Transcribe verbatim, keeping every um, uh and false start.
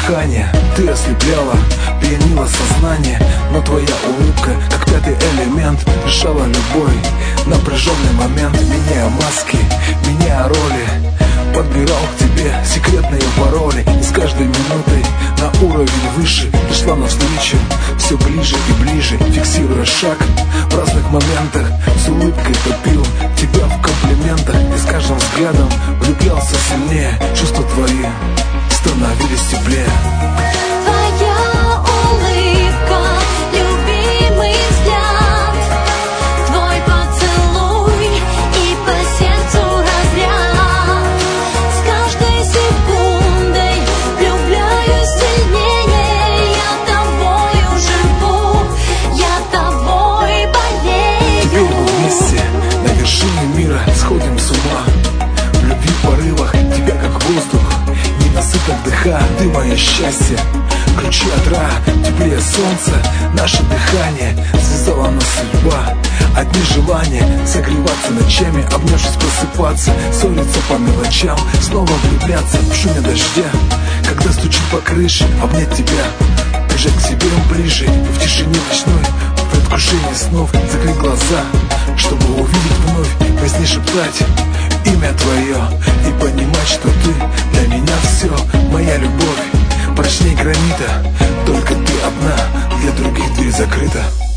дыхание. Ты ослепляла, пьянила сознание, но твоя улыбка, как пятый элемент, решала любой напряженный момент. Меняя маски, меняя роли, подбирал к тебе секретные пароли. И с каждой минутой на уровень выше пришла навстречу, все ближе и ближе, фиксируя шаг в разных моментах. С улыбкой топил тебя в комплиментах, и с каждым взглядом влюблялся сильнее. Чувства твои становились теплее. Твоя улыбка, любимый взгляд, твой поцелуй и по сердцу разряд. С каждой секундой влюбляюсь сильнее. Я тобою живу, я тобой болею. Теперь мы вместе на вершине мира сходим с ума. В любви порывах тебя как воздух, ненасыток дыха, ты мое счастье. Ключи от рая, теплее солнца, наше дыхание связала нас судьба. Одни желания согреваться ночами, обнявшись просыпаться, ссориться по мелочам, снова влюбляться в шуме дождя. Когда стучит по крыше, обнять тебя, прижать к себе ближе, и в тишине ночной, в предвкушении снов закрыть глаза, чтобы увидеть вновь, во сне шептать имя твое и понимать, что ты для меня все, моя любовь прочней гранита. Только ты одна, для других дверь закрыта.